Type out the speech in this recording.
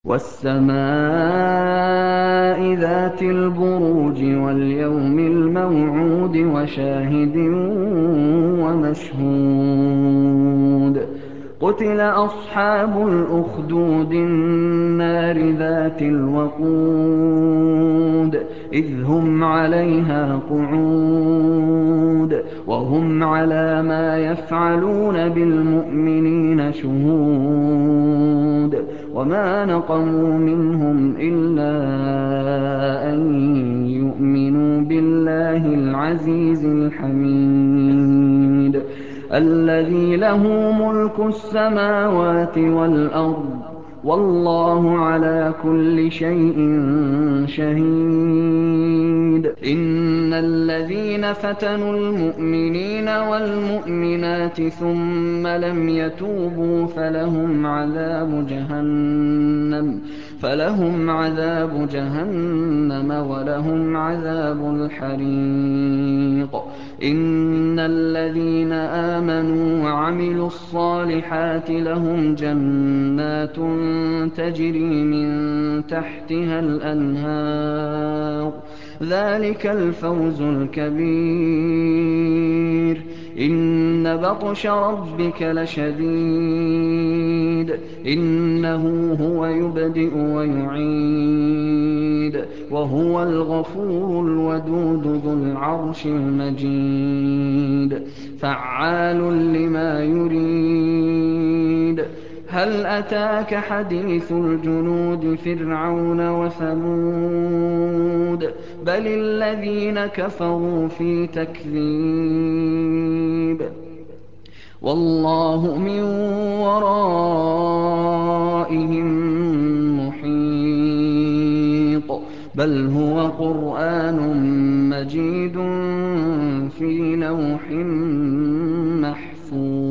وَالسَّمَاءِ ذَاتِ الْبُرُوجِ وَالْيَوْمِ الْمَوْعُودِ وَشَاهِدٍ وَمَشْهُودٍ قُتِلَ أَصْحَابُ الْأُخْدُودِ النَّارِ ذَاتِ الْوَقُودِ إِذْ هُمْ عَلَيْهَا قُعُودٌ وَهُمْ عَلَىٰ مَا يَفْعَلُونَ بِالْمُؤْمِنِينَ شُهُودٌ وَمَا نَقَمُوا مِنْهُمْ إِلَّا أَن يُؤْمِنُوا بِاللَّهِ الْعَزِيزِ الْحَمِيدِ الَّذِي لَهُ مُلْكُ السَّمَاوَاتِ وَالْأَرْضِ ۚ وَاللَّهُ عَلَىٰ كُلِّ شَيْءٍ شَهِيدٌ إِنَّ الَّذِينَ فَتَنُوا الْمُؤْمِنِينَ وَالْمُؤْمِنَاتِ ثُمَّ لَمْ يَتُوبُوا فَلَهُمْ عَذَابُ جَهَنَّمَ وَلَهُمْ عَذَابُ الْحَرِيقِ إِنَّ الَّذِينَ آمَنُوا وَعَمِلُوا الصَّالِحَاتِ لَهُمْ جَنَّاتٌ تَجْرِي مِن تَحْتِهَا الْأَنْهَارُ ۚ ذَٰلِكَ الْفَوْزُ الْكَبِيرُ إِنَّ بَطْشَ رَبِّكَ لَشَدِيدٌ إِنَّهُ هُوَ يُبْدِئُ وَيُعِيدُ وَهُوَ الْغَفُورُ الْوَدُودُ ذُو الْعَرْشِ الْمَجِيدُ فَعَّالٌ لِّمَا يُرِيدُ هَلْ أَتَاكَ حَدِيثُ الْجُنُودِ فِرْعَوْنَ وَثَمُودَ بَلِ الَّذِينَ كَفَرُوا فِي تَكْذِيبٍ وَاللَّهُ مِن وَرَائِهِم مُّحِيطٌ بَلْ هُوَ قُرْآنٌ مَّجِيدٌ فِي لَوْحٍ مَّحْفُوظٍ